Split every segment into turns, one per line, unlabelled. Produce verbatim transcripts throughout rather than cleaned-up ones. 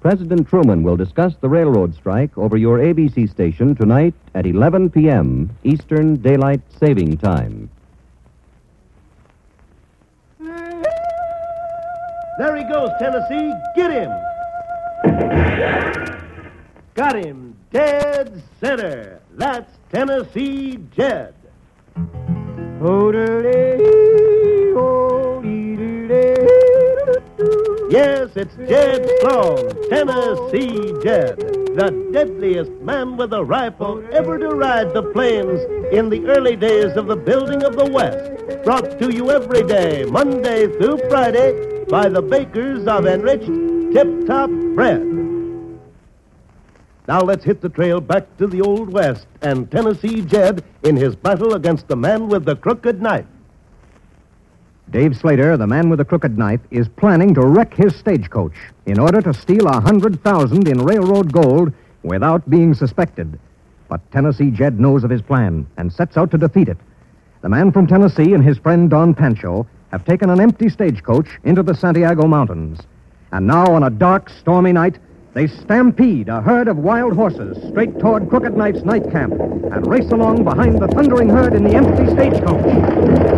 President Truman will discuss the railroad strike over your A B C station tonight at eleven p.m. Eastern Daylight Saving Time.
There he goes, Tennessee. Get him. Got him dead center. That's Tennessee Jed. Yes, it's Jed Strong, Tennessee Jed, the deadliest man with a rifle ever to ride the plains in the early days of the building of the West. Brought to you every day, Monday through Friday, by the bakers of enriched Tip-Top Bread. Now let's hit the trail back to the Old West and Tennessee Jed in his battle against the man with the crooked knife.
Dave Slater, the man with the crooked knife, is planning to wreck his stagecoach in order to steal a hundred thousand in railroad gold without being suspected. But Tennessee Jed knows of his plan and sets out to defeat it. The man from Tennessee and his friend Don Pancho have taken an empty stagecoach into the Santiago Mountains. And now, on a dark, stormy night, they stampede a herd of wild horses straight toward Crooked Knife's night camp and race along behind the thundering herd in the empty stagecoach.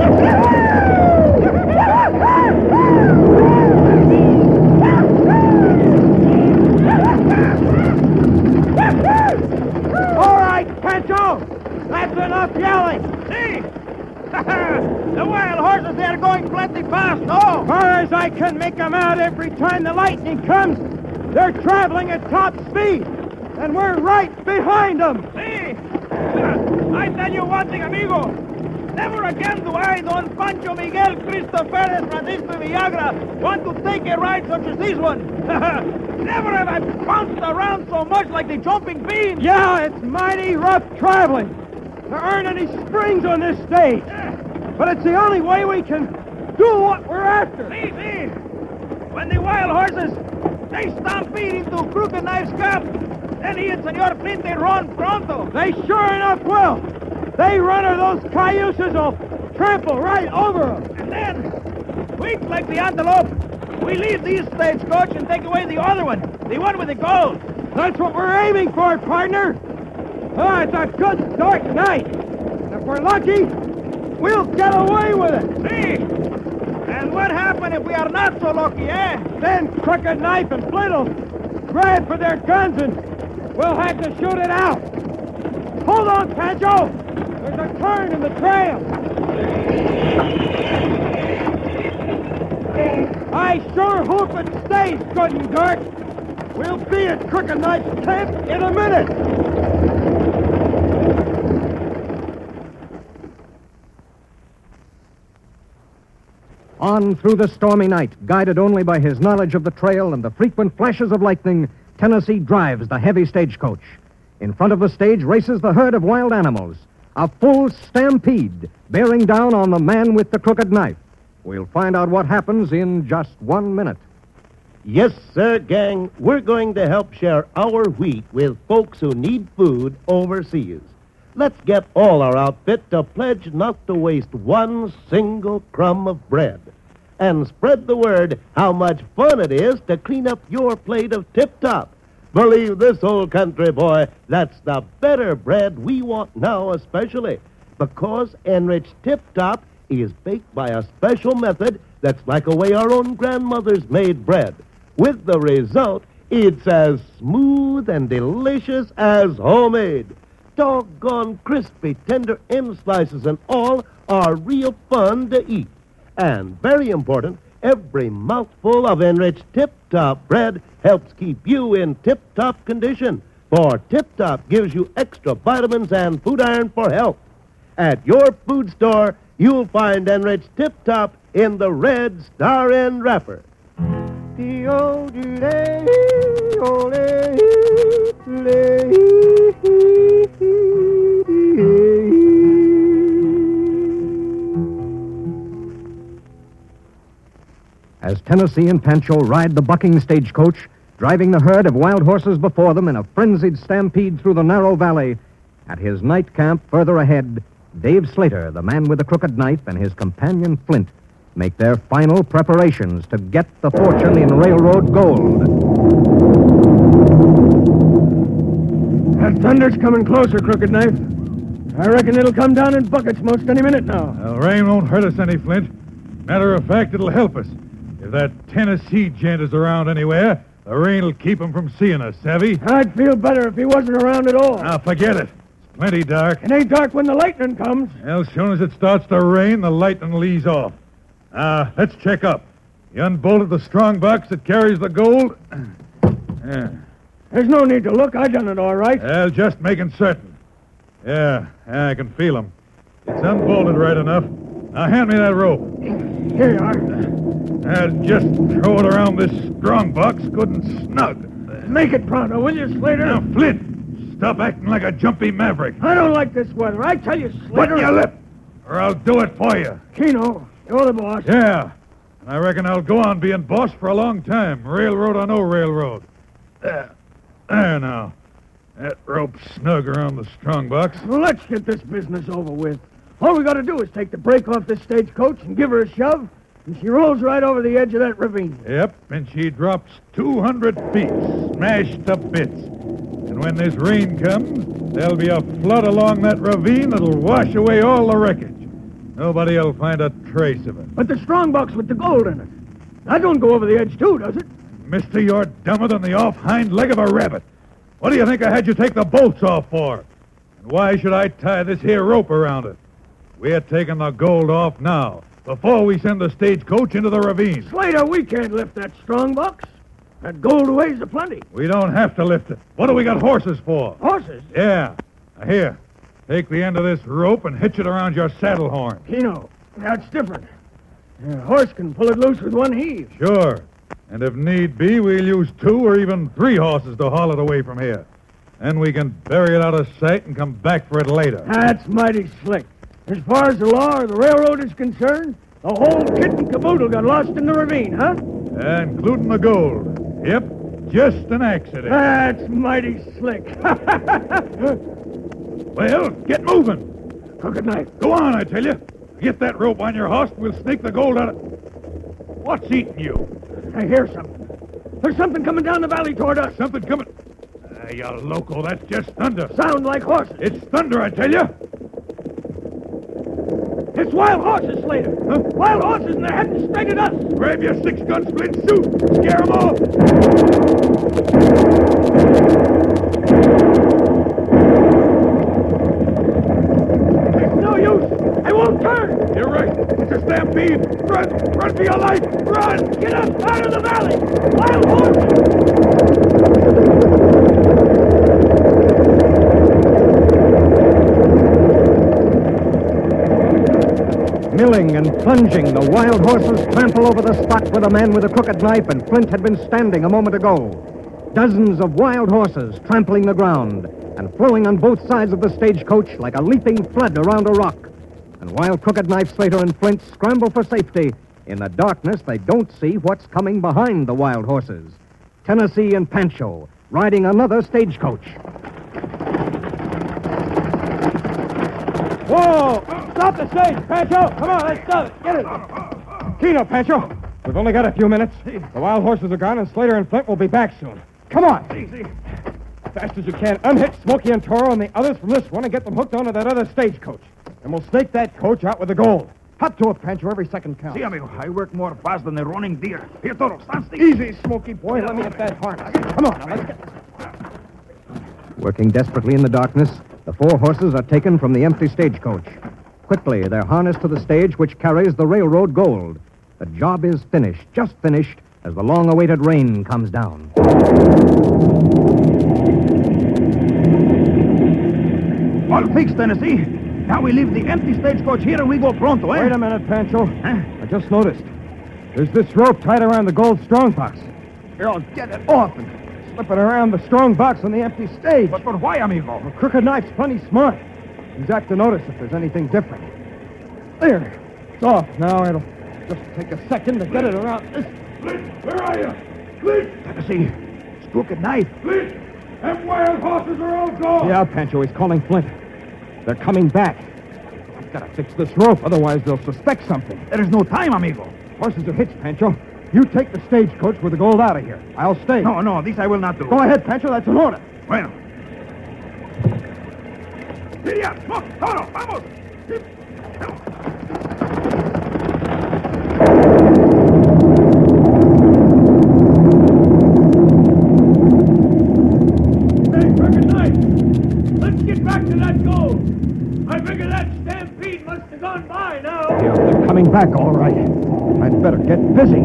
All right, Pancho! That's enough yelling! See? The wild horses, they're going plenty fast, no? As far as I can make them out every time the lightning comes, they're traveling at top speed, and we're right behind them. See? I tell you one thing, amigo. Never again do I, Don Pancho Miguel Cristoferes Francisco Villagra, want to take a ride such as this one. Never have I bounced around so much like the jumping bean. Yeah, it's mighty rough traveling. There aren't any springs on this stage. But it's the only way we can do what we're after. See, see. When the wild horses, they stampede into Crooked Knife's camp, then he and Senor Flinte run pronto. They sure enough will. They run or those cayuses will trample right over them. And then, quick like the antelope, we leave these stagecoach and take away the other one, the one with the gold. That's what we're aiming for, partner. Oh, it's a good dark night. And if we're lucky, we'll get away with it. See? And what happens if we are not so lucky, eh? Then Crooked Knife and Flint will grab for their guns and we'll have to shoot it out. Hold on, Pancho. There's a turn in the trail. I sure hope it stays good and dark. We'll be at Crooked Knife's camp in a minute.
On through the stormy night, guided only by his knowledge of the trail and the frequent flashes of lightning, Tennessee drives the heavy stagecoach. In front of the stage races the herd of wild animals, a full stampede bearing down on the man with the crooked knife. We'll find out what happens in just one minute.
Yes, sir, gang. We're going to help share our wheat with folks who need food overseas. Let's get all our outfit to pledge not to waste one single crumb of bread. And spread the word how much fun it is to clean up your plate of Tip-Top. Believe this old country boy, that's the better bread we want now especially. Because enriched Tip-Top is baked by a special method that's like a way our own grandmothers made bread. With the result, it's as smooth and delicious as homemade. Doggone crispy, tender end slices and all are real fun to eat. And very important, every mouthful of enriched Tip-Top bread helps keep you in tip-top condition. For Tip-Top gives you extra vitamins and food iron for health. At your food store, you'll find enriched Tip-Top in the red star end wrapper.
As Tennessee and Pancho ride the bucking stagecoach, driving the herd of wild horses before them in a frenzied stampede through the narrow valley, at his night camp further ahead, Dave Slater, the man with the crooked knife, and his companion Flint make their final preparations to get the fortune in railroad gold.
thunder's coming closer, Crooked Knife. I reckon it'll come down in buckets most any minute now.
Well, rain won't hurt us any, Flint. Matter of fact, it'll help us. If that Tennessee gent is around anywhere, the rain will keep him from seeing us, savvy?
I'd feel better if he wasn't around at all.
Now, forget it. It's plenty dark.
It ain't dark when the lightning comes.
Well, as soon as it starts to rain, the lightning will ease off. Uh, let's check up. You unbolted the strong box that carries the gold? Yeah.
There's no need to look. I done it all right.
Well, just making certain. Yeah, yeah, I can feel him. It's unbolted right enough. Now, hand me that rope.
Here you are.
Uh, just throw it around this strong box good and snug.
Make it pronto, will you, Slater?
Now, Flint, stop acting like a jumpy maverick.
I don't like this weather. I tell you, Slater...
Put your lip, or I'll do it for you.
Keno, you're the boss.
Yeah, and I reckon I'll go on being boss for a long time, railroad or no railroad. There, there now. That rope's snug around the strong box.
Well, let's get this business over with. All we got to do is take the brake off this stagecoach and give her a shove, and she rolls right over the edge of that ravine.
Yep, and she drops two hundred feet, smashed to bits. And when this rain comes, there'll be a flood along that ravine that'll wash away all the wreckage. Nobody'll find a trace of it.
But the strong box with the gold in it, that don't go over the edge too, does it?
Mister, you're dumber than the off hind leg of a rabbit. What do you think I had you take the bolts off for? And why should I tie this here rope around it? We're taking the gold off now, before we send the stagecoach into the ravine.
Slater, we can't lift that strong box. That gold weighs aplenty.
We don't have to lift it. What do we got horses for?
Horses?
Yeah. Now, here, take the end of this rope and hitch it around your saddle horn.
Keno, that's different. A horse can pull it loose with one heave.
Sure. And if need be, we'll use two or even three horses to haul it away from here. Then we can bury it out of sight and come back for it later.
That's mighty slick. As far as the law or the railroad is concerned, the whole kit and caboodle got lost in the ravine, huh?
Uh, including the gold. Yep, just an accident.
That's mighty slick.
Well, get moving.
Crooked Knife.
Go on, I tell you. Get that rope on your horse and we'll snake the gold out of... What's eating you?
I hear something. There's something coming down the valley toward us.
Something coming... Uh, you loco, that's just thunder.
Sound like horses.
It's thunder, I tell you.
It's wild horses, Slater. Huh? Wild horses, and they're heading straight at us.
Grab your six-gun splint, shoot. Scare them off.
There's no use. I won't turn.
You're right. It's a stampede. Run. Run for your life. Run.
Get us out of the valley. Wild horses.
Milling and plunging, the wild horses trample over the spot where the man with the crooked knife and Flint had been standing a moment ago. Dozens of wild horses trampling the ground and flowing on both sides of the stagecoach like a leaping flood around a rock. And while Crooked Knife, Slater, and Flint scramble for safety, in the darkness they don't see what's coming behind the wild horses. Tennessee and Pancho riding another stagecoach.
Whoa! Stop the stage, Pancho! Come on, let's stop it. Get it.
Keno, Pancho. We've only got a few minutes. The wild horses are gone, and Slater and Flint will be back soon. Come on.
Easy.
Fast as you can, unhitch Smokey and Toro and the others from this one and get them hooked onto that other stagecoach. And we'll stake that coach out with the gold. Hop to it, Pancho. Every second counts.
See, amigo, I work more fast than a running deer. Here, Toro, stand still.
Easy, Smokey boy. Let me get that harness. Come on, now, let's get this.
Working desperately in the darkness, the four horses are taken from the empty stagecoach. Quickly, they're harnessed to the stage which carries the railroad gold. The job is finished, just finished, as the long-awaited rain comes down.
All fixed, Tennessee. Now we leave the empty stagecoach here and we go pronto, eh?
Wait a minute, Pancho.
Huh?
I just noticed. There's this rope tied around the gold strongbox.
Here, I'll get it off. And...
Slipping around the strongbox on the empty stage.
But, but why, amigo?
Well, Crooked Knife's plenty smart. He's apt to notice if there's anything different. There. It's off now. It'll just take a second to get it around this.
Flint, where are you? Flint!
Tennessee, it's Crooked Knife.
Flint! Them wild horses are all gone!
Yeah, Pancho, he's calling Flint. They're coming back. I've got to fix this rope, otherwise they'll suspect something.
There is no time, amigo.
Horses are hitched, Pancho. You take the stagecoach with the gold out of here. I'll stay.
No, no, this I will not do.
Go ahead, Pancho. That's an order.
Well, Giddy up! Smoke! Toro! Vamos!
Hey, Crooked Knife! Let's get back to that gold. I figure that stampede must have gone by now.
Yeah, they're coming back, all right. I'd better get busy.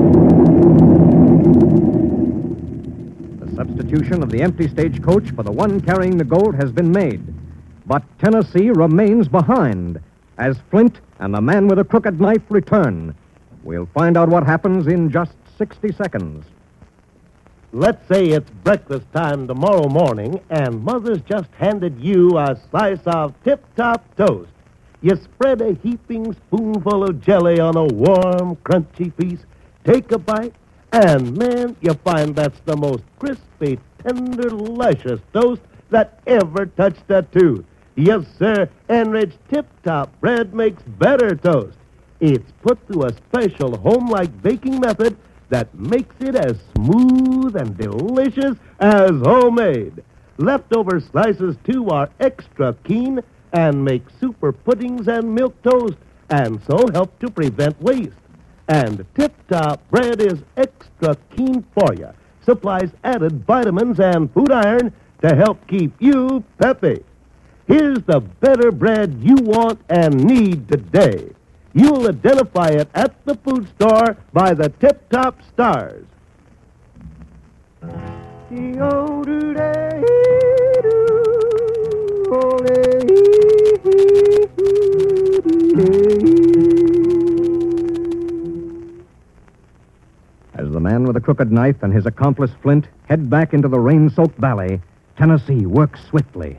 The substitution of the empty stagecoach for the one carrying the gold has been made. But Tennessee remains behind as Flint and the man with a crooked knife return. We'll find out what happens in just sixty seconds.
Let's say it's breakfast time tomorrow morning, and Mother's just handed you a slice of tip-top toast. You spread a heaping spoonful of jelly on a warm, crunchy piece, take a bite, and, man, you find that's the most crispy, tender, luscious toast that ever touched a tooth. Yes, sir, Enrich Tip-Top bread makes better toast. It's put through a special home-like baking method that makes it as smooth and delicious as homemade. Leftover slices, too, are extra keen and make super puddings and milk toast, and so help to prevent waste. And Tip-Top bread is extra keen for you. Supplies added vitamins and food iron to help keep you peppy. Here's the better bread you want and need today. You'll identify it at the food store by the Tip-Top stars.
As the man with the crooked knife and his accomplice Flint head back into the rain-soaked valley, Tennessee works swiftly.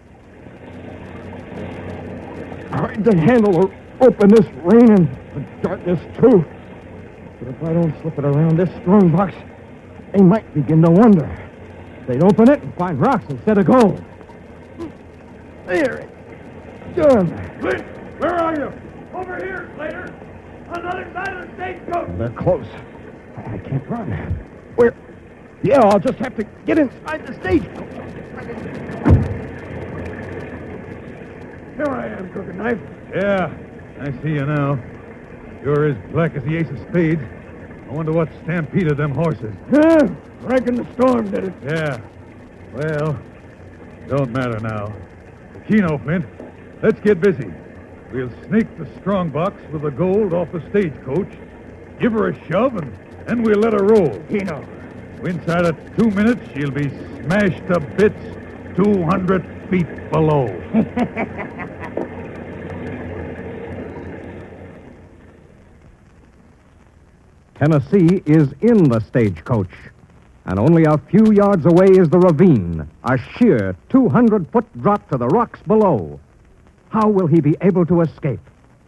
Hard to handle or open this rain and the darkness, too. But if I don't slip it around this strong box, they might begin to wonder. They'd open it and find rocks instead of gold. There, it's done.
Flint, where are you? Over here, Slater. On the other side of the stagecoach.
They're close. I I can't run. Where? Yeah, I'll just have to get inside the stagecoach.
Here I am, Crooked Knife.
Yeah, I see you now. You're as black as the ace of spades. I wonder what stampeded them horses.
Huh? Reckon the storm did it.
Yeah. Well, don't matter now. The Keno, Flint. Let's get busy. We'll snake the strong box with the gold off the stagecoach, give her a shove, and then we'll let her roll.
Keno.
Inside of two minutes, she'll be smashed to bits two hundred feet below.
Tennessee is in the stagecoach, and only a few yards away is the ravine, a sheer two hundred foot drop to the rocks below. How will he be able to escape?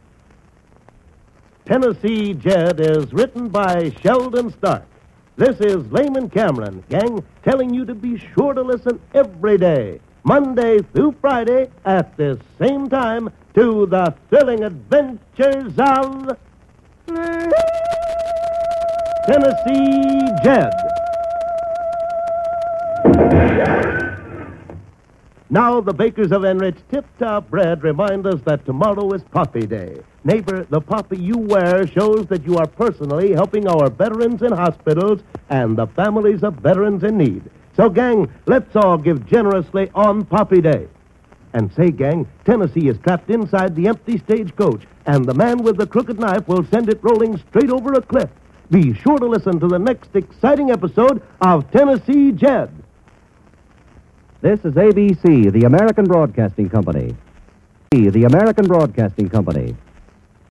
Tennessee Jed is written by Sheldon Stark. This is Layman Cameron, gang, telling you to be sure to listen every day, Monday through Friday at this same time, to the thrilling adventures of Tennessee Jed. Now, the bakers of Enrich Tip-Top Bread remind us that tomorrow is Poppy Day. Neighbor, the poppy you wear shows that you are personally helping our veterans in hospitals and the families of veterans in need. So, gang, let's all give generously on Poppy Day. And say, gang, Tennessee is trapped inside the empty stagecoach, and the man with the crooked knife will send it rolling straight over a cliff. Be sure to listen to the next exciting episode of Tennessee Jed.
This is A B C, the American Broadcasting Company. The American Broadcasting Company.